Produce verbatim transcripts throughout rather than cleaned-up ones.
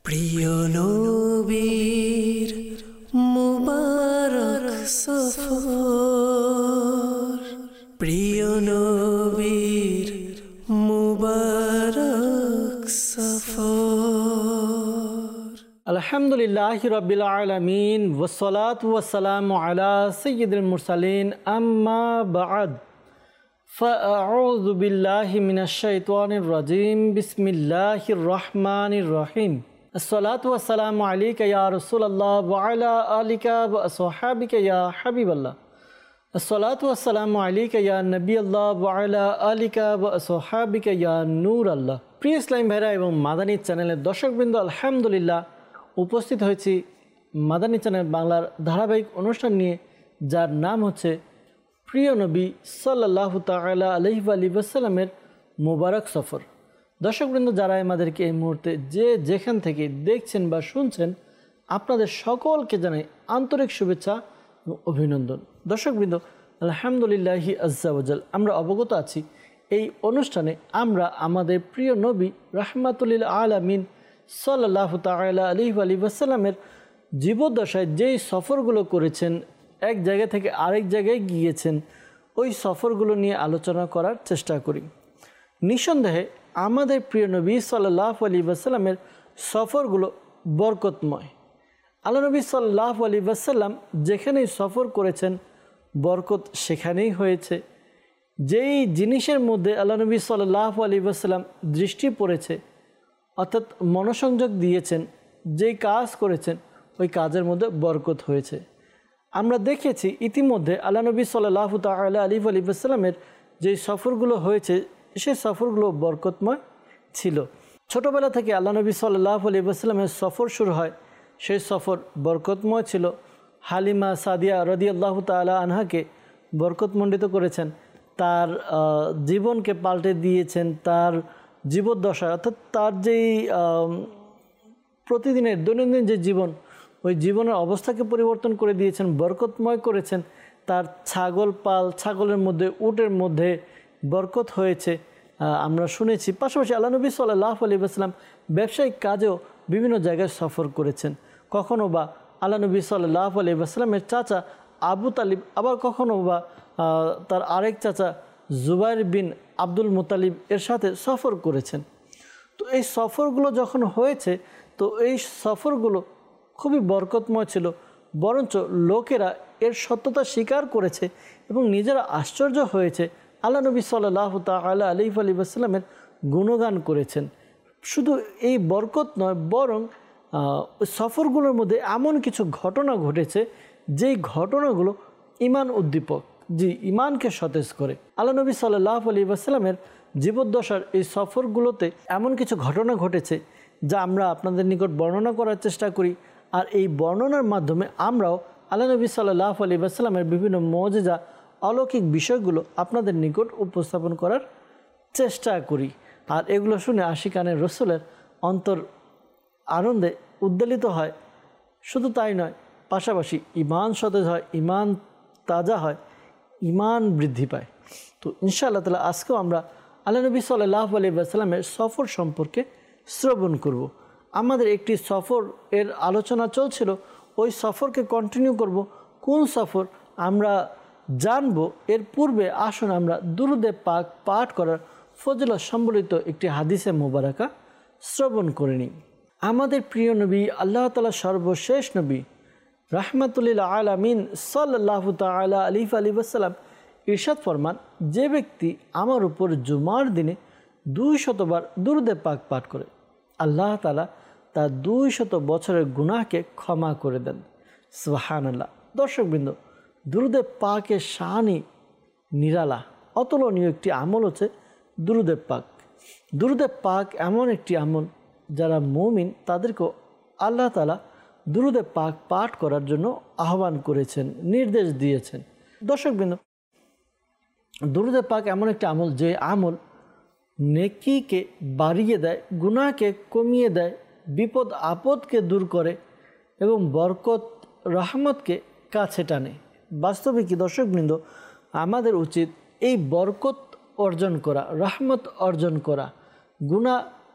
প্রিয় নবীর মুবারক সফর, প্রিয় নবীর মুবারক সফর। আলহামদুলিল্লাহি রাব্বিল আলামিন ওয়াসসালাতু ওয়াসসালামু আলা সাইয়্যিদিল মুরসালিন আম্মা বা'দ ফাআউযু বিল্লাহি মিনাশ শাইতানির রাজীম বিসমিল্লাহির রহমানির রহিম। আসসালাতু ওয়াসসালামু আলাইকা ইয়া রাসূলুল্লাহ ওয়া আলা আলিকা ওয়া আসহাবিকা ইয়া হাবিবাল্লাহ। আসসালাতু ওয়াসসালামু আলাইকা ইয়া নবিয়াল্লাহ ওয়া আলা আলিকা ওয়া আসহাবিকা ইয়া নূরাল্লাহ। প্রিয় ইসলাম ভাইরা এবং মাদানী চ্যানেলের দর্শকবৃন্দ, আলহামদুলিল্লাহ উপস্থিত হয়েছি মাদানী চ্যানেল বাংলার ধারাবাহিক অনুষ্ঠান নিয়ে, যার নাম হচ্ছে প্রিয় নবী সাল্লাল্লাহু তাআলা আলাইহি ওয়া সাল্লামের মুবারক সফর। দর্শকবৃন্দ, যারা আমাদেরকে এই মুহূর্তে যে যেখান থেকে দেখছেন বা শুনছেন, আপনাদের সকলকে জানাই আন্তরিক শুভেচ্ছা এবং অভিনন্দন। দর্শকবৃন্দ, আলহামদুলিল্লাহি আজ্জা ওয়াজাল, আমরা অবগত আছি এই অনুষ্ঠানে আমরা আমাদের প্রিয় নবী রাহমাতুল আলামিন সাল্লাল্লাহু তাআলা আলাইহি ওয়া সাল্লামের জীবদ্দশায় যেই সফরগুলো করেছেন, এক জায়গা থেকে আরেক জায়গায় গিয়েছেন, ওই সফরগুলো নিয়ে আলোচনা করার চেষ্টা করি। নিঃসন্দেহে আমাদের প্রিয় নবী সাল্লাল্লাহু আলাইহি ওয়া সাল্লামের সফরগুলো বরকতময়। আল্লাহ নবী সাল্লাল্লাহু আলাইহি ওয়া সাল্লাম যেখানেই সফর করেছেন, বরকত সেখানেই হয়েছে। যেই জিনিসের মধ্যে আল্লাহ নবী সাল্লাল্লাহু আলাইহি ওয়া সাল্লাম দৃষ্টি পড়েছে, অর্থাৎ মনোসংযোগ দিয়েছেন, যেই কাজ করেছেন, ওই কাজের মধ্যে বরকত হয়েছে। আমরা দেখেছি ইতিমধ্যে আল্লাহ নবী সাল্লাল্লাহু তাআলা আলাইহি ওয়া সাল্লামের যেই সফরগুলো হয়েছে, সেই সফরগুলো বরকতময় ছিল। ছোটোবেলা থেকে আল্লাহ নবী সাল্লাল্লাহু আলাইহি ওয়া সাল্লামের সফর শুরু হয়, সেই সফর বরকতময় ছিল। হালিমা সাদিয়া রাদিয়াল্লাহু তাআলা আনহাকে বরকতমণ্ডিত করেছেন, তার জীবনকে পাল্টে দিয়েছেন। তার জীবদ্দশা, অর্থাৎ তার যেই প্রতিদিনের দৈনন্দিন যে জীবন, ওই জীবনের অবস্থাকে পরিবর্তন করে দিয়েছেন, বরকতময় করেছেন। তার ছাগল পাল, ছাগলের মধ্যে উটের মধ্যে বরকত হয়েছে আমরা শুনেছি। পাশাপাশি আল্লাহ নবী সাল্লাল্লাহু আলাইহি ওয়া সাল্লাম ব্যবসায়িক কাজেও বিভিন্ন জায়গায় সফর করেছেন। কখনো বা আল্লাহ নবী সাল্লাল্লাহু আলাইহি ওয়া সাল্লামের চাচা আবু তালিব, আবার কখনো বা তার আরেক চাচা জুবাইর বিন আব্দুল মুতালিব এর সাথে সফর করেছেন। তো এই সফরগুলো যখন হয়েছে, তো এই সফরগুলো খুবই বরকতময় ছিল। বরঞ্চ লোকেরা এর সত্যতা স্বীকার করেছে এবং নিজেরা আশ্চর্য হয়েছে, আল্লাহ নবী সাল্লাল্লাহু তাআলা আলাইহি ওয়া সাল্লামের গুণগান করেছেন। শুধু এই বরকত নয়, বরং সফরগুলোর মধ্যে এমন কিছু ঘটনা ঘটেছে, যেই ঘটনাগুলো ঈমান উদ্দীপক, যে ঈমানকে সতেজ করে। আল্লাহ নবী সাল্লাল্লাহু আলাইহি ওয়া সাল্লামের জীবদ্দশার এই সফরগুলোতে এমন কিছু ঘটনা ঘটেছে, যা আমরা আপনাদের নিকট বর্ণনা করার চেষ্টা করি। আর এই বর্ণনার মাধ্যমে আমরাও আল্লাহ নবী সাল্লাল্লাহু আলাইহি ওয়া সাল্লামের বিভিন্ন মুজিজা, অলৌকিক বিষয়গুলো আপনাদের নিকট উপস্থাপন করার চেষ্টা করি। আর এগুলো শুনে আশিকানে রসুলের অন্তর আনন্দে উদ্বেলিত হয়। শুধু তাই নয়, পাশাপাশি ঈমান সতেজ হয়, ঈমান তাজা হয়, ঈমান বৃদ্ধি পায়। তো ইনশাআল্লাহ তাআলা আজকেও আমরা আল্লাহ নবী সাল্লাল্লাহু আলাইহি ওয়া সাল্লামের সফর সম্পর্কে শ্রবণ করব। আমাদের একটি সফর এর আলোচনা চলছিল, ওই সফরকে কন্টিনিউ করব। কোন সফর আমরা জানব, এর পূর্বে আসুন আমরা দুরূদে পাক পাঠ করার ফজিলত সম্বলিত একটি হাদিসে মোবারকা শ্রবণ করে নিই। আমাদের প্রিয় নবী, আল্লাহ তাআলা সর্বশেষ নবী রাহমাতুল আলামিন সাল্লাল্লাহু তাআলা আলাইহি ওয়া সাল্লাম ইরশাদ ফরমান, যে ব্যক্তি আমার উপর জুমার দিনে দুই শতবার দুরূদে পাক পাঠ করে, আল্লাহ তাআলা তার দুই শত বছরের গুনাহকে ক্ষমা করে দেন। সুবহানাল্লাহ। দর্শকবৃন্দ, দুরূদে পাকের শানি নিরালা, অতুলনীয় একটি আমল হচ্ছে দুরূদে পাক। দুরূদে পাক এমন একটি আমল, যারা মুমিন তাদেরকেও আল্লাহ তাআলা দুরূদে পাক পাঠ করার জন্য আহ্বান করেছেন, নির্দেশ দিয়েছেন। দর্শকবৃন্দ, দুরূদে পাক এমন একটি আমল, যে আমল নেকিকে বাড়িয়ে দেয়, গুনাহকে কমিয়ে দেয়, বিপদ আপদকে দূর করে এবং বরকত রহমতকে কাছে টানে। বাস্তবিক দর্শকবৃন্দ, আমাদের উচিত এই বরকত অর্জন করা, রহমত অর্জন করা, গুনাহ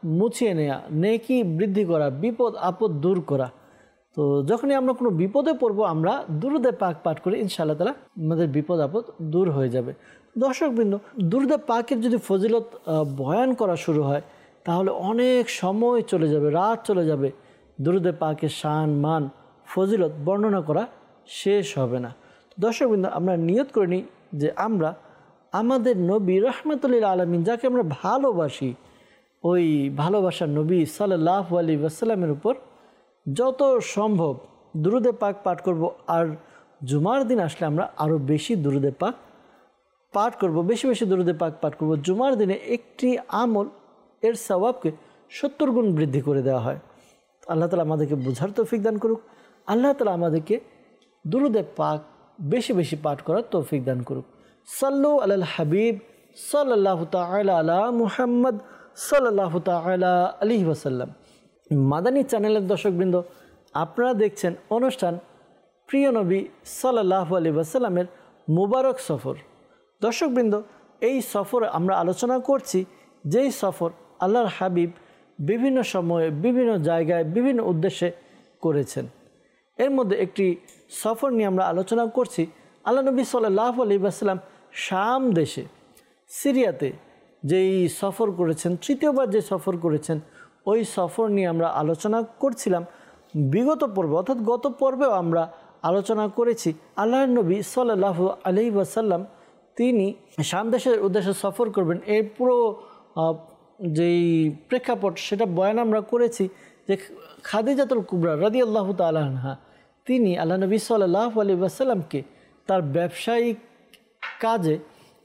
মুছিয়ে নেওয়া, নেকি বৃদ্ধি করা, বিপদ আপদ দূর করা। তো যখনই আমরা কোনো বিপদে পড়বো আমরা দুরুদে পাক পাঠ করি, ইনশাআল্লাহ তাআলা আমাদের বিপদ আপদ দূর হয়ে যাবে। দর্শকবৃন্দ, দুরুদে পাকের যদি ফজিলত বয়ান করা শুরু হয় তাহলে অনেক সময় চলে যাবে, রাত চলে যাবে। দুরুদে পাকের শান মান ফজিলত বর্ণনা করা শেষ হবে না। দর্শকবৃন্দ, আমরা নিয়ত করে নিই যে আমরা আমাদের নবী রাহমাতুল আলামিন যাকে আমরা ভালোবাসি, ওই ভালোবাসার নবী সাল্লাল্লাহু আলাইহি ওয়াসাল্লামের উপর যত সম্ভব দুরুদে পাক পাঠ করব। আর জুমার দিন আসলে আমরা আরও বেশি দুরুদে পাক পাঠ করব, বেশি বেশি দুরুদে পাক পাঠ করব। জুমার দিনে একটি আমল এর সওয়াবকে সত্তর গুণ বৃদ্ধি করে দেওয়া হয়। আল্লাহ তাআলা আমাদেরকে বোঝার তৌফিক দান করুক। আল্লাহ তাআলা আমাদেরকে দুরুদে পাক বেশি বেশি পাঠ করার তৌফিক দান করুক। সাল্লু আলাল হাবিব সাল্লাল্লাহু তাআলা আলা মুহাম্মদ সাল্লাল্লাহু তাআলা আলাইহি ওয়াসাল্লাম। মাদানী চ্যানেলের দর্শকবৃন্দ, আপনারা দেখছেন অনুষ্ঠান প্রিয় নবী সাল্লাল্লাহু আলাইহি ওয়াসাল্লামের মুবারক সফর। দর্শকবৃন্দ, এই সফর আমরা আলোচনা করছি যেই সফর আল্লাহর হাবিব বিভিন্ন সময়ে বিভিন্ন জায়গায় বিভিন্ন উদ্দেশ্যে করেছেন। এর মধ্যে একটি সফর নিয়ে আমরা আলোচনা করছি। আল্লাহ নবী সাল্লাল্লাহু আলাইহি ওয়াসাল্লাম শাম দেশে সিরিয়াতে যেই সফর করেছেন, তৃতীয়বার যে সফর করেছেন, ওই সফর নিয়ে আমরা আলোচনা করছিলাম বিগত পর্বে, অর্থাৎ গত পর্বেও আমরা আলোচনা করেছি আল্লাহর নবী সাল্লাল্লাহু আলাইহি ওয়াসাল্লাম তিনি শাম দেশের উদ্দেশ্যে সফর করবেন। এর পুরো যেই প্রেক্ষাপট সেটা বয়ান আমরা করেছি যে খাদিজাতুল কুবরা রাদিয়াল্লাহু তাআলা আনহা তিনি আল্লাহ নবী সাল্লাল্লাহু আলাইহি ওয়াসাল্লামকে তার ব্যবসায়িক কাজে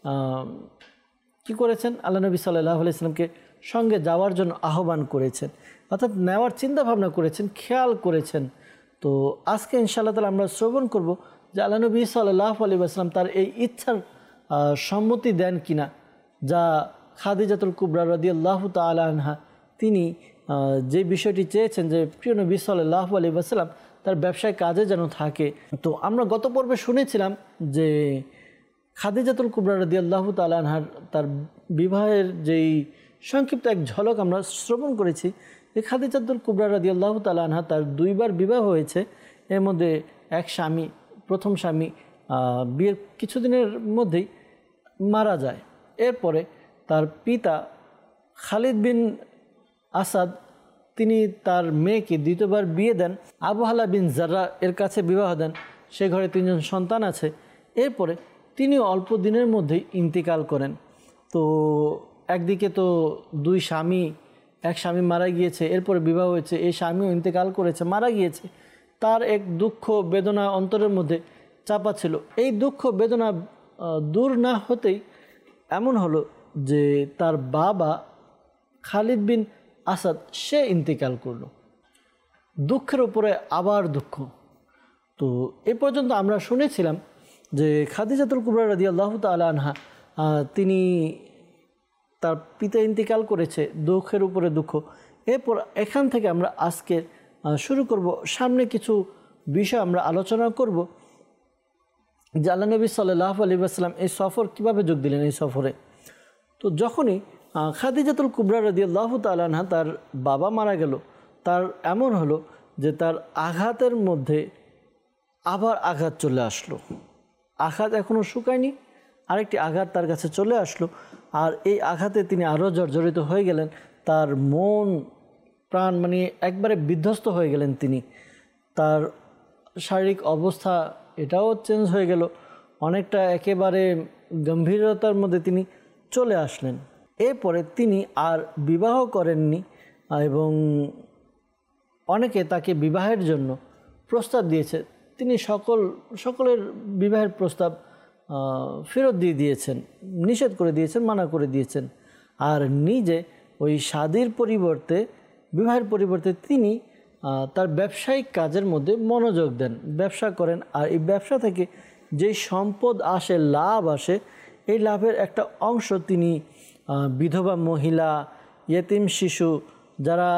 কি করেছেন, আল্লাহ নবী সাল্লাল্লাহু আলাইহি ওয়াসাল্লামকে সঙ্গে যাওয়ার জন্য আহ্বান করেছেন, অর্থাৎ নেওয়ার চিন্তা ভাবনা করেছেন, খেয়াল করেছেন। তো আজকে ইনশাআল্লাহ তাআলা আমরা শ্রবণ করব যে আল্লাহ নবী সাল্লাল্লাহু আলাইহি ওয়াসাল্লাম তার এই ইচ্ছার সম্মতি দেন কিনা, যা খাদিজাতুল কুবরা রাদিয়াল্লাহু তাআলা আনহা তিনি যে বিষয়টি চেয়েছেন যে প্রিয় নবী সাল্লাল্লাহু আলাইহি ওয়াসাল্লাম তার ব্যবসায় কাজে যেন থাকে। তো আমরা গত পর্বে শুনেছিলাম যে খাদিজাতুল কুবরা রাদিয়াল্লাহু তাআলা আনহার তার বিবাহের যেই সংক্ষিপ্ত এক ঝলক আমরা শ্রবণ করেছি যে খাদিজাতুল কুবরা রাদিয়াল্লাহু তাআলা আনহা তার দুইবার বিবাহ হয়েছে। এর মধ্যে এক স্বামী, প্রথম স্বামী বিয়ের কিছুদিনের মধ্যেই মারা যায়। এরপরে তার পিতা খালিদ বিন আসাদ তিনি তার মেয়েকে দ্বিতীয়বার বিয়ে দেন, আবু হালা বিন জাররা এর কাছে বিবাহ দেন। সে ঘরে তিনজন সন্তান আছে। এরপরে তিনি অল্প দিনের মধ্যেই ইন্তিকাল করেন। তো একদিকে তো দুই স্বামী, এক স্বামী মারা গিয়েছে, এরপরে বিবাহ হয়েছে, এই স্বামীও ইন্তেকাল করেছে, মারা গিয়েছে। তার এক দুঃখ বেদনা অন্তরের মধ্যে চাপা ছিল। এই দুঃখ বেদনা দূর না হতেই এমন হলো যে তার বাবা খালিদ বিন আসাদ সে ইন্তেকাল করল। দুঃখের উপরে আবার দুঃখ। তো এ পর্যন্ত আমরা শুনেছিলাম যে খাদিজাতুল কুবরা রাদিয়াল্লাহু তাআলা আনহা তিনি তার পিতা ইন্তেকাল করেছে, দুঃখের উপরে দুঃখ। এরপর এখান থেকে আমরা আজকে শুরু করব, সামনে কিছু বিষয় আমরা আলোচনা করব যে আল্লাহ নবী সাল্লাল্লাহু আলাইহি ওয়াসাল্লাম এই সফর কিভাবে যোগ দিলেন। এই সফরে তো যখনই খাদিজাতুল কুবরা রাদিয়াল্লাহু তাআলা আনহা তার বাবা মারা গেল, তার এমন হলো যে তার আঘাতের মধ্যে আবার আঘাত চলে আসলো। আঘাত এখনও শুকায়নি, আরেকটি আঘাত তার কাছে চলে আসলো। আর এই আঘাতে তিনি আরও জর্জরিত হয়ে গেলেন। তার মন প্রাণ মানে একবারে বিধ্বস্ত হয়ে গেলেন তিনি। তার শারীরিক অবস্থা এটাও চেঞ্জ হয়ে গেল, অনেকটা একেবারে গম্ভীরতার মধ্যে তিনি চলে আসলেন। এরপরে তিনি আর বিবাহ করেননি এবং অনেকে তাকে বিবাহের জন্য প্রস্তাব দিয়েছে, তিনি সকল সকলের বিবাহের প্রস্তাব ফেরত দিয়ে দিয়েছেন, নিষেধ করে দিয়েছেন, মানা করে দিয়েছেন। আর নিজে ওই শাদীর পরিবর্তে, বিবাহের পরিবর্তে তিনি তার ব্যবসায়িক কাজের মধ্যে মনোযোগ দেন, ব্যবসা করেন। আর এই ব্যবসা থেকে যে সম্পদ আসে, লাভ আসে, এই লাভের একটা অংশ তিনি বিধবা মহিলা, ইয়েতিম শিশু, যারা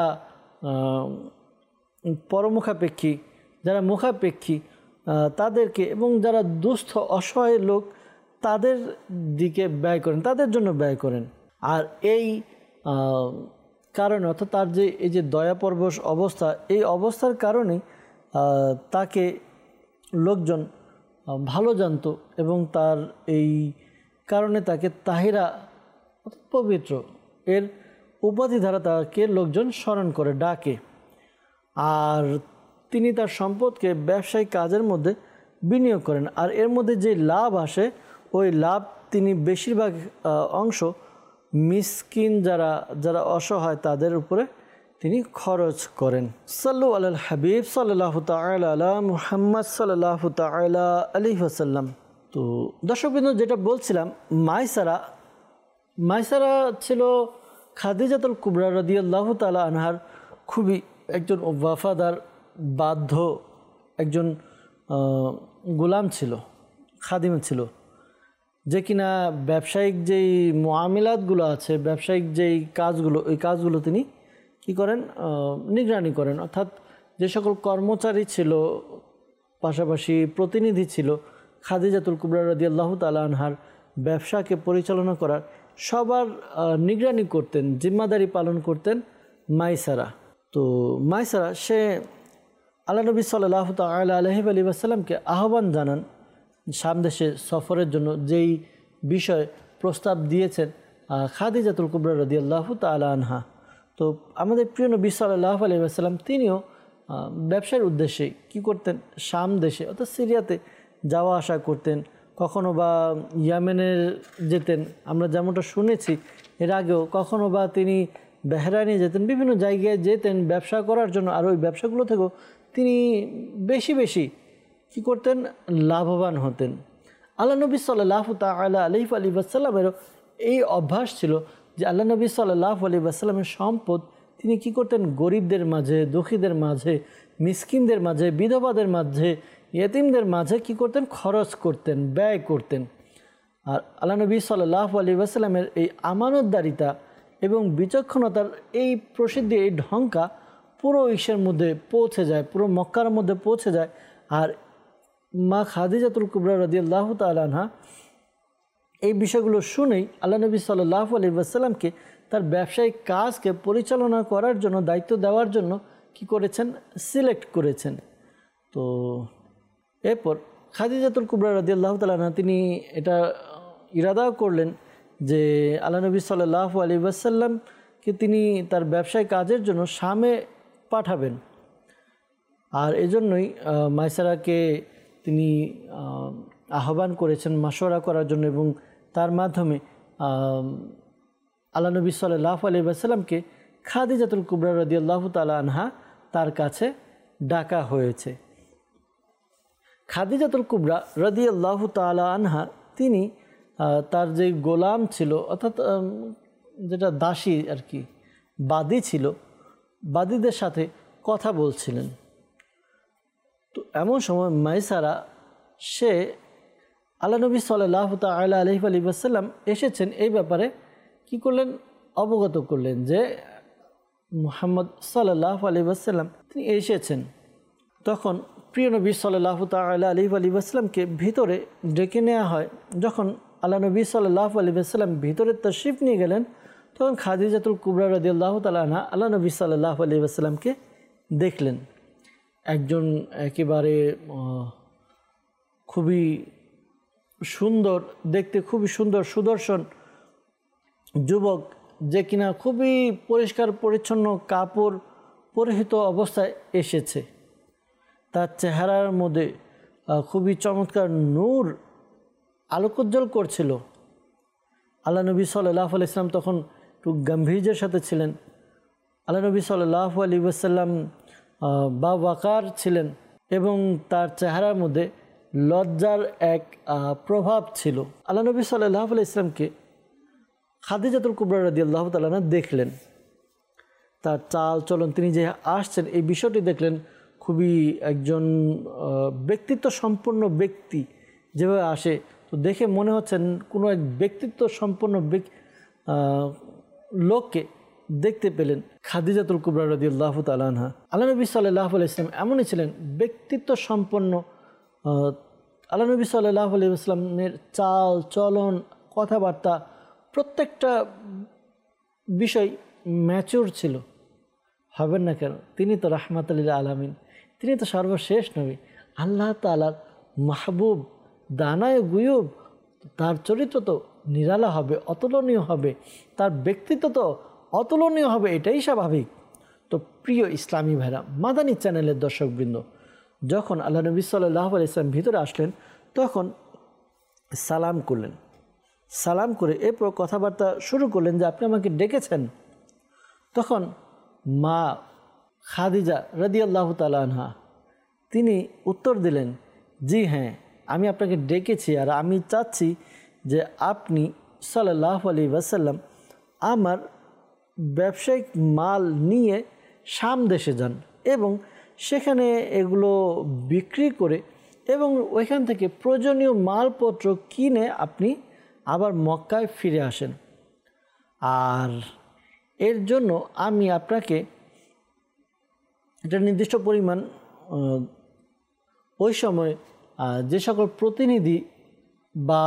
পরমুখাপেক্ষী, যারা মুখাপেক্ষী তাদেরকে এবং যারা দুস্থ অসহায় লোক তাদের দিকে ব্যয় করেন, তাদের জন্য ব্যয় করেন। আর এই কারণে, অর্থাৎ তার যে এই যে দয়াপরবশ অবস্থা, এই অবস্থার কারণেই তাকে লোকজন ভালো জানতো এবং তার এই কারণে তাকে তাহিরা অর্থাৎ পবিত্র এর উপাধি দ্বারা তাকে লোকজন স্মরণ করে, ডাকে। আর তিনি তার সম্পদকে ব্যবসায়িক কাজের মধ্যে বিনিয়োগ করেন, আর এর মধ্যে যে লাভ আসে ওই লাভ তিনি বেশিরভাগ অংশ মিসকিন যারা যারা অসহায় তাদের উপরে তিনি খরচ করেন। সাল্লু আলাল হাবিব সাল্লাল্লাহু তাআলা আলা মুহাম্মদ সাল্লাল্লাহু তাআলা আলাইহি ওয়াসাল্লাম। তো দর্শকবৃন্দ, যেটা বলছিলাম, মাইসারা মাইসারা ছিল খাদিজাতুল কুবরা রাদিয়াল্লাহু তাআলা আনহার খুবই একজন ওয়াফাদার বাধ্য একজন গোলাম ছিল, খাদিম ছিল, যে কিনা ব্যবসায়িক যেই মুআমিলাতগুলো আছে, ব্যবসায়িক যেই কাজগুলো, ওই কাজগুলো তিনি কি করেন, নিগরানি করেন। অর্থাৎ যে সকল কর্মচারী ছিল, পাশাপাশি প্রতিনিধি ছিল খাদিজাতুল কুবরা রাদিয়াল্লাহু তাআলা আনহার ব্যবসাকে পরিচালনা করার, সবার নিগরানি করতেন, জিম্মাদারি পালন করতেন মাইসারা। তো মাইসারা সে আল্লাহ নবী সাল্লাল্লাহু তাআলা আলাইহি ওয়া সাল্লামকে আহ্বান জানান শাম দেশে সফরের জন্য, যেই বিষয় প্রস্তাব দিয়েছেন খাদিজাতুল কুবরা রাদিয়াল্লাহু তাআলা আনহা। তো আমাদের প্রিয় নবী সাল্লাল্লাহু আলাইহি ওয়া সাল্লাম তিনিও ব্যবসার উদ্দেশ্যে কি করতেন, শাম দেশে অর্থাৎ সিরিয়াতে যাওয়া আসা করতেন, কখনো বা ইয়ামেনের যেতেন, আমরা যেমনটা শুনেছি এর আগেও, কখনো বা তিনি বেহরানি যেতেন, বিভিন্ন জায়গায় যেতেন ব্যবসা করার জন্য। আর ওই ব্যবসাগুলো থেকেও তিনি বেশি বেশি কি করতেন, লাভবান হতেন। আল্লাহ নবী সাল্লাল্লাহু তাআলা আলাইহি ওয়া সাল্লামেরও এই অভ্যাস ছিল যে আল্লাহ নবী সাল্লাল্লাহু আলাইহি ওয়া সাল্লামের সম্পদ তিনি কি করতেন, গরিবদের মাঝে, দুঃখীদের মাঝে, মিসকিনদের মাঝে, বিধবাদের মাঝে, ইয়েতিমদের মাঝে কি করতেন, খরচ করতেন, ব্যয় করতেন। আর আল্লাহ নবী সাল্লাল্লাহু আলাইহি ওয়া সাল্লামের এই আমানতদারিতা এবং বিচক্ষণতার এই প্রসিদ্ধি, এই ঢঙ্কা পুরো ইসের মধ্যে পৌঁছে যায়, পুরো মক্কার মধ্যে পৌঁছে যায়। আর মা খাদিজাতুল কুবরা রাদিয়াল্লাহু তাআলা আনহা এই বিষয়গুলো শুনেই আল্লাহ নবী সাল্লাল্লাহু আলাইহি ওয়া সাল্লামকে তার ব্যবসায়িক কাজকে পরিচালনা করার জন্য, দায়িত্ব দেওয়ার জন্য কি করেছেন, সিলেক্ট করেছেন। তো এরপর খাদিজাতুল কুবরা রাদিয়াল্লাহু তাআলা আনহা তিনি এটা ইরাদাও করলেন যে আল্লাহ নবী সাল্লাল্লাহু আলাইহি ওয়া সাল্লামকে তিনি তার ব্যবসায়িক কাজের জন্য শামে পাঠাবেন। আর এজন্যই মাইসারাকে তিনি আহ্বান করেছেন মাশওয়ারা করার জন্য, এবং তার মাধ্যমে আল্লাহ নবী সাল্লাল্লাহু আলাইহি ওয়া সাল্লামকে খাদিজাতুল কুবরা রাদিয়াল্লাহু তাআলা আনহা তার কাছে ডাকা হয়েছে। খাদিজাতুল কুবরা রাদিয়াল্লাহু তাআলা আনহা তিনি তার যে গোলাম ছিল, অর্থাৎ যেটা দাসী আর কি, বাদী ছিল, বাদীদের সাথে কথা বলছিলেন। তো এমন সময় মাইসারা সে আল্লাহ নবী সাল্লাল্লাহু তাআলা আলাইহি ওয়া সাল্লাম এসেছেন এই ব্যাপারে কি করলেন, অবগত করলেন যে মুহাম্মদ সাল্লাল্লাহু আলাইহি ওয়া সাল্লাম তিনি এসেছেন। তখন প্রিয় নবী সাল্লাল্লাহু তাআলা আলাইহি ওয়া সাল্লামকে ভিতরে ডেকে নেওয়া হয়। যখন আল্লাহ নবী সাল্লাল্লাহু আলাইহি ওয়া সাল্লাম ভিতরে তাশরিফ নিয়ে গেলেন, তখন খাদিজাতুল কুবরা রাদিয়াল্লাহু তাআলা আনহা আল্লাহ নবী সাল্লাল্লাহু আলাইহি ওয়া সাল্লামকে দেখলেন। একজন একেবারে খুবই সুন্দর দেখতে, খুবই সুন্দর সুদর্শন যুবক, যে কিনা খুবই পরিষ্কার পরিচ্ছন্ন কাপড় পরিহিত অবস্থায় এসেছে। তার চেহারার মধ্যে খুবই চমৎকার নূর আলোকোজ্জ্বল করছিল। আল্লাহ নবী সাল্লাল্লাহু আলাইহি ওয়াসাল্লাম তখন একটু গাম্ভীর্যের সাথে ছিলেন। আল্লাহ নবী সাল্লাল্লাহু আলাইহি ওয়াসাল্লাম বা ওয়াকার ছিলেন, এবং তার চেহারার মধ্যে লজ্জার এক প্রভাব ছিল। আল্লাহ নবী সাল্লাল্লাহু আলাইহি ওয়াসাল্লামকে খাদিজাতুল কুবরা রাদিয়াল্লাহু তাআলা আনহা দেখলেন, তার চাল চলন, তিনি যে আসছেন এই বিষয়টি দেখলেন। খুবই একজন ব্যক্তিত্ব সম্পন্ন ব্যক্তি যেভাবে আসে, তো দেখে মনে হচ্ছেন কোনো এক ব্যক্তিত্ব সম্পন্ন লোককে দেখতে পেলেন খাদিজাতুল কুবরা রাদিয়াল্লাহু তাআলা আনহা। আল্লাহ নবী সাল্লাল্লাহু আলাইহি ওয়াসাল্লাম এমনই ছিলেন, ব্যক্তিত্ব সম্পন্ন। আল্লাহ নবী সাল্লাল্লাহু আলাইহি ওয়াসাল্লামের চাল চলন, কথাবার্তা, প্রত্যেকটা বিষয় ম্যাচিউর ছিল? হবেন না কেন? তিনি তো রাহমাতুল লিল আলামিন, তিনি তো সর্বশেষ নবী, আল্লাহ তাআলার মাহবুব, দানায়ে গুয়ুব। তার চরিত্র তো নিরালা হবে, অতুলনীয় হবে, তার ব্যক্তিত্ব তো অতুলনীয় হবে, এটাই স্বাভাবিক। তো প্রিয় ইসলামী ভাইরা, মাদানী চ্যানেলের দর্শকবৃন্দ, যখন আল্লাহ নবী সাল্লাল্লাহু আলাইহি ওয়াসাল্লাম ভিতরে আসলেন তখন সালাম করলেন। সালাম করে এরপর কথাবার্তা শুরু করলেন যে আপনি আমাকে ডেকেছেন। তখন মা খাদিজা রাদিয়াল্লাহু তাআলা আনহা তিনি উত্তর দিলেন, জি হ্যাঁ, আমি আপনাকে ডেকেছি, আর আমি চাচ্ছি যে আপনি সাল্লাল্লাহু আলাইহি ওয়াসাল্লাম আমার ব্যবসায়িক মাল নিয়ে শাম দেশে যান এবং সেখানে এগুলো বিক্রি করে এবং ওইখান থেকে প্রয়োজনীয় মালপত্র কিনে আপনি আবার মক্কায় ফিরে আসেন। আর এর জন্য আমি আপনাকে একটা নির্দিষ্ট পরিমাণ ওই সময় যে সকল প্রতিনিধি বা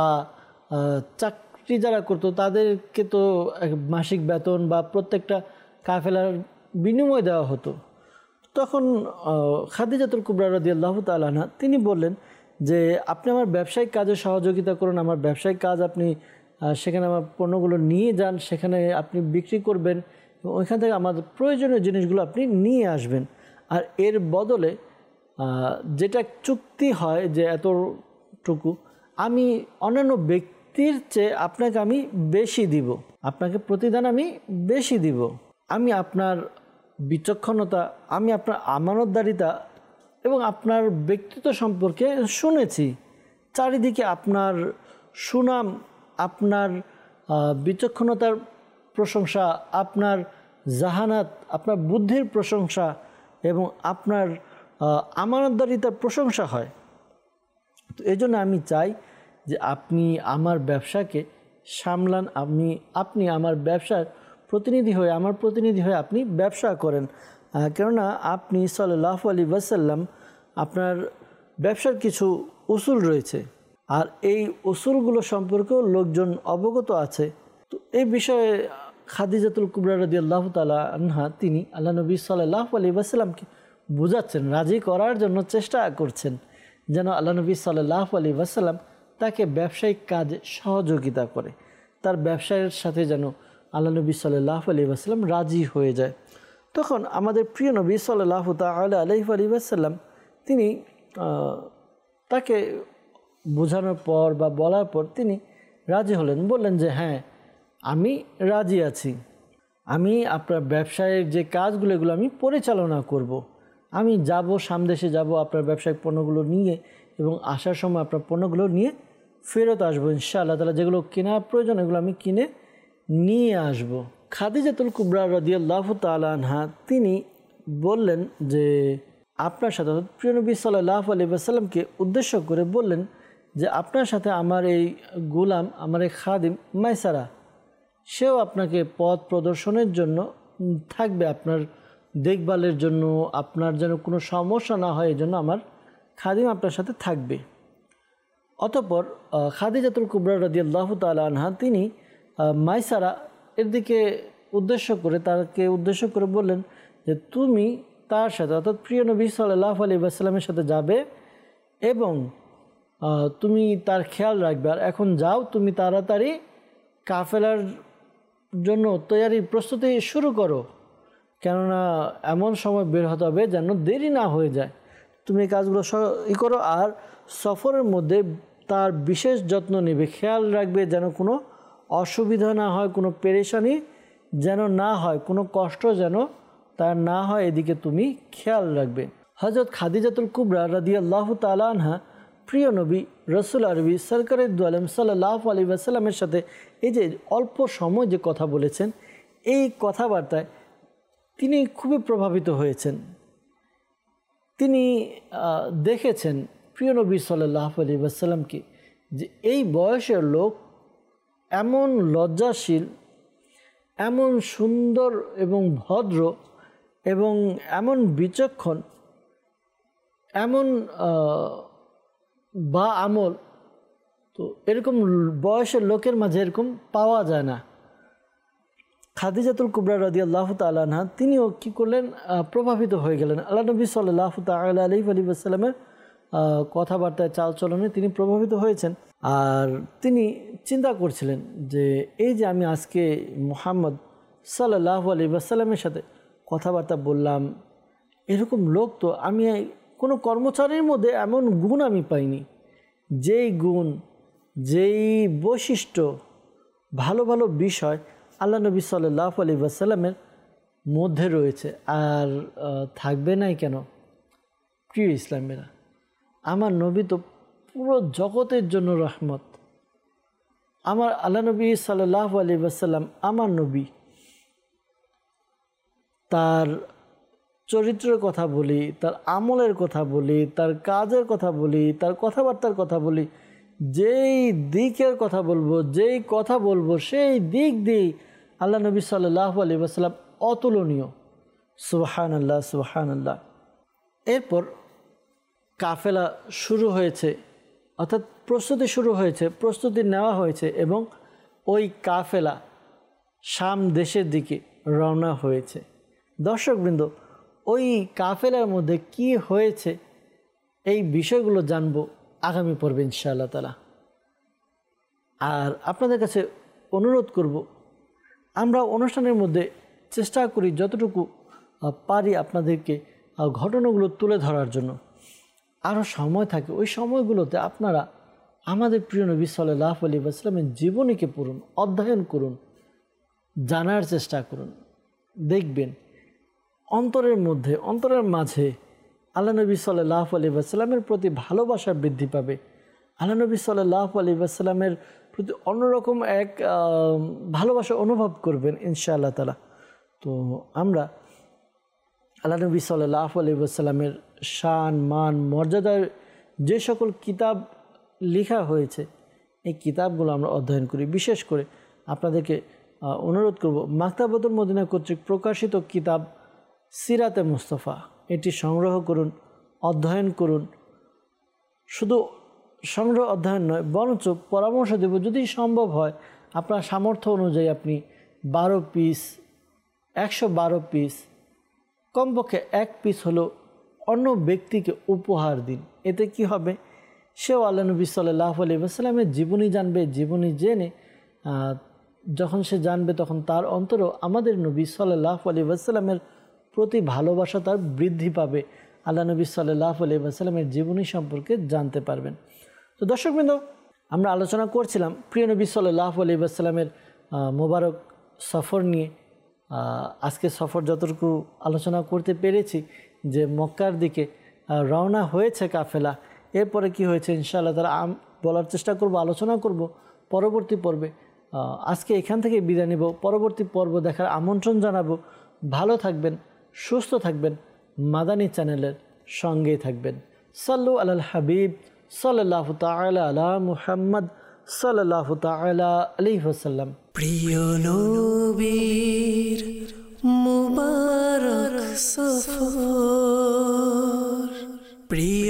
চাকরি যারা করতো তাদেরকে তো মাসিক বেতন বা প্রত্যেকটা কাফেলার বিনিময় দেওয়া হতো। তখন খাদিজাতুল কুবরা রাদিয়াল্লাহু তাআলা আনহা তিনি বললেন যে আপনি আমার ব্যবসায়িক কাজে সহযোগিতা করুন, আমার ব্যবসায়িক কাজ আপনি সেখানে আমার পণ্যগুলো নিয়ে যান, সেখানে আপনি বিক্রি করবেন এবং ওইখান থেকে আমাদের প্রয়োজনীয় জিনিসগুলো আপনি নিয়ে আসবেন। আর এর বদলে যেটা চুক্তি হয় যে এতটুকু আমি অন্যান্য ব্যক্তির চেয়ে আপনাকে আমি বেশি দিব, আপনাকে প্রতিদান আমি বেশি দিব। আমি আপনার বিচক্ষণতা, আমি আপনার আমানতদারিতা এবং আপনার ব্যক্তিত্ব সম্পর্কে শুনেছি। চারিদিকে আপনার সুনাম, আপনার বিচক্ষণতার প্রশংসা, আপনার জাহানাত, আপনার বুদ্ধির প্রশংসা এবং আপনার আমানতদারিতার প্রশংসা হয়। তো এই জন্য আমি চাই যে আপনি আমার ব্যবসাকে সামলান, আপনি আপনি আমার ব্যবসার প্রতিনিধি হয়ে আমার প্রতিনিধি হয়ে আপনি ব্যবসা করেন। কেননা আপনি সাল্লাল্লাহু আলাইহি ওয়াসাল্লাম আপনার ব্যবসার কিছু উসুল রয়েছে, আর এই উসুলগুলো সম্পর্কেও লোকজন অবগত আছে। তো এই বিষয়ে খাদিজাতুল কুবরা রাদিয়াল্লাহু তাআলা আনহা তিনি আল্লাহ নবী সাল্লাল্লাহু আলাইহি ওয়াসাল্লামকে বোঝাচ্ছেন, রাজি করার জন্য চেষ্টা করছেন যেন আল্লাহ নবী সাল্লাল্লাহু আলাইহি ওয়াসাল্লাম তাকে ব্যবসায়িক কাজে সহযোগিতা করে, তার ব্যবসায়ের সাথে যেন আল্লাহ নবী সাল্লাল্লাহু আলাইহি ওয়াসাল্লাম রাজি হয়ে যায়। তখন আমাদের প্রিয় নবী সাল্লাল্লাহু তাআলা আলাইহি ওয়াসাল্লাম তিনি তাকে বোঝানোর পর বা বলার পর তিনি রাজি হলেন, বললেন যে হ্যাঁ আমি রাজি আছি, আমি আপনার ব্যবসায়ের যে কাজগুলো এগুলো আমি পরিচালনা করব। আমি যাব, সামদেশে যাব আপনার ব্যবসায়িক পণ্যগুলো নিয়ে এবং আসার সময় আপনার পণ্যগুলো নিয়ে ফেরত আসবো ইনশাআল্লাহ তাআলা। যেগুলো কেনার প্রয়োজন এগুলো আমি কিনে নিয়ে আসব। খাদিজাতুল কুবরা রাদিয়াল্লাহু তাআলা আনহা তিনি বললেন যে আপনার সাথে, প্রিয় নবী সাল্লাল্লাহু আলাইহি ওয়াসাল্লামকে উদ্দেশ্য করে বললেন যে আপনার সাথে আমার এই গোলাম, আমার এই খাদিম মাইসারা, সেও আপনাকে পথ প্রদর্শনের জন্য থাকবে, আপনার দেখভালের জন্য, আপনার যেন কোনো সমস্যা না হয় এই জন্য আমার খাদিম আপনার সাথে থাকবে। অতঃপর খাদিজাতুল কুবরা রাদিয়াল্লাহু তাআলা আনহা তিনি মাইসারা এর দিকে উদ্দেশ্য করে তাকে উদ্দেশ্য করে বললেন যে তুমি তার সাথে অর্থাৎ প্রিয় নবী সাল্লাল্লাহু আলাইহি ওয়াসাল্লামের সাথে যাবে এবং তুমি তার খেয়াল রাখবে। আর এখন যাও, তুমি তাড়াতাড়ি কাফেলার জন্য তৈয়ারি প্রস্তুতি শুরু করো, কেননা এমন সময় বের হতে হবে যেন দেরি না হয়ে যায়। তুমি এই কাজগুলো ই করো, আর সফরের মধ্যে তার বিশেষ যত্ন নেবে, খেয়াল রাখবে যেন কোনো অসুবিধা না হয়, কোনো পেরেশানি যেন না হয়, কোনো কষ্ট যেন তার না হয়, এদিকে তুমি খেয়াল রাখবে। হযরত খাদিজাতুল কুবরা রাদিয়াল্লাহু তাআলা আনহা প্রিয় নবী রসুল আরবি সরকারে দু আলম সাল্লাল্লাহু আলাইহি ওয়াসাল্লামের সাথে এই যে অল্প সময় যে কথা বলেছেন, এই কথাবার্তায় তিনি খুবই প্রভাবিত হয়েছেন। তিনি দেখেছেন প্রিয় নবী সাল্লাল্লাহু আলাইহি ওয়াসাল্লামকে যে এই বয়সের লোক এমন লজ্জাশীল, এমন সুন্দর এবং ভদ্র এবং এমন বিচক্ষণ, এমন বা আমল, তো এরকম বয়সের লোকের মাঝে এরকম পাওয়া যায় না। খাদিজাতুল কুবরা রাদিয়াল্লাহু তাআলা আনহা তিনিও কি করলেন, প্রভাবিত হয়ে গেলেন আল্লাহ নবী সাল্লাল্লাহু তাআলা আলাইহি ওয়া সাল্লামের কথাবার্তায় চালচলনে তিনি প্রভাবিত হয়েছেন। আর তিনি চিন্তা করছিলেন যে এই যে আমি আজকে মুহাম্মদ সাল্লাল্লাহু আলাইহি ওয়া সাল্লামের সাথে কথাবার্তা বললাম, এরকম লোক তো আমি কোনো কর্মচারীর মধ্যে এমন গুণ আমি পাইনি, যেই গুণ যেই বৈশিষ্ট্য ভালো ভালো বিষয় আল্লাহ নবী সাল্লাল্লাহু আলাইহি ওয়া সাল্লামের মধ্যে রয়েছে, আর থাকবে নাই কেন? প্রিয় ইসলামেরা, আমার নবী তো পুরো জগতের জন্য রহমত। আমার আল্লাহ নবী সাল্লাল্লাহু আলাইহি ওয়া সাল্লাম আমার নবী, তার চরিত্রের কথা বলি, তার আমলের কথা বলি, তার কাজের কথা বলি, তার কথাবার্তার কথা বলি, যেই দিকের কথা বলবো, যেই কথা বলবো সেই দিক দিয়েই আল্লাহ নবী সাল্লাল্লাহু আলাইহি ওয়া সাল্লাম অতুলনীয়। সুবহানাল্লাহ, সুবহানাল্লাহ। এরপর কাফেলা শুরু হয়েছে, অর্থাৎ প্রস্তুতি শুরু হয়েছে, প্রস্তুতি নেওয়া হয়েছে এবং ওই কাফেলা শাম দেশের দিকে রওনা হয়েছে। দর্শকবৃন্দ, ওই কাফেলার মধ্যে কি হয়েছে এই বিষয়গুলো জানবো আগামী পর্বে ইনশাআল্লাহ তাআলা। আর আপনাদের কাছে অনুরোধ করব, আমরা অনুষ্ঠানের মধ্যে চেষ্টা করি যতটুকু পারি আপনাদেরকে ঘটনাগুলো তুলে ধরার জন্য। আরও সময় থাকে, ওই সময়গুলোতে আপনারা আমাদের প্রিয় নবী সাল্লাল্লাহু আলাইহি ওয়া সাল্লামের জীবনীকে পড়ুন, অধ্যয়ন করুন, জানার চেষ্টা করুন। দেখবেন অন্তরের মধ্যে, অন্তরের মাঝে আল্লাহ নবী সাল্লাল্লাহু আলাইহি ওয়া সাল্লামের প্রতি ভালোবাসা বৃদ্ধি পাবে। আল্লাহ নবী সাল্লাল্লাহু আলাইহি ওয়া সাল্লামের প্রতি অন্যরকম এক ভালোবাসা অনুভব করবেন ইনশাআল্লাহ তাআলা। তো আমরা আল্লাহ নবী সাল্লাল্লাহু আলাইহি ওয়া সাল্লামের শান, মান, মর্যাদার যে সকল কিতাব লেখা হয়েছে এই কিতাবগুলো আমরা অধ্যয়ন করি। বিশেষ করে আপনাদেরকে অনুরোধ করব, মাকতাবাতুল মদিনা কর্তৃক প্রকাশিত কিতাব সিরাতে মুস্তাফা, এটি সংগ্রহ করুন, অধ্যয়ন করুন। শুধু সংগ্রহ অধ্যয়ন নয়, বরঞ্চ পরামর্শ দেব, যদি সম্ভব হয় আপনার সামর্থ্য অনুযায়ী আপনি বারো পিস, একশো বারো পিস, কমপক্ষে এক পিস হলো অন্য ব্যক্তিকে উপহার দিন। এতে কি হবে, সেও আল্লাহ নবী সাল্লাল্লাহু আলাইহি ওয়া সাল্লামের জীবনী জানবে। জীবনী জেনে যখন সে জানবে, তখন তার অন্তরেও আমাদের নবী সাল্লাল্লাহু আলাইহি ওয়া সাল্লামের প্রতি ভালোবাসা তার বৃদ্ধি পাবে। আল্লাহ নবী সাল্লাল্লাহু আলাইহি ওয়া সাল্লামের জীবনী সম্পর্কে জানতে পারবেন। তো দর্শকবৃন্দ, আমরা আলোচনা করছিলাম প্রিয় নবী সাল্লাল্লাহু আলাইহি ওয়া সাল্লামের মোবারক সফর নিয়ে। আজকে সফর যতটুকু আলোচনা করতে পেরেছি, যে মক্কার দিকে রওনা হয়েছে কাফেলা, এরপরে কি হয়েছে ইনশাআল্লাহ তাআলা বলার চেষ্টা করব, আলোচনা করব পরবর্তী পর্বে। আজকে এখান থেকে বিদায় নেব, পরবর্তী পর্ব দেখার আমন্ত্রণ জানাবো। ভালো থাকবেন, সুস্থ থাকবেন, মাদানী চ্যানেলের সঙ্গেই থাকবেন। সাল্লু আলাল হাবিব সাল্লাল্লাহু তাআলা আলা মুহাম্মদ সাল্লাল্লাহু তাআলা আলাইহি ওয়াসাল্লাম। প্রিয় নবীর মুবারক সফর, প্রিয়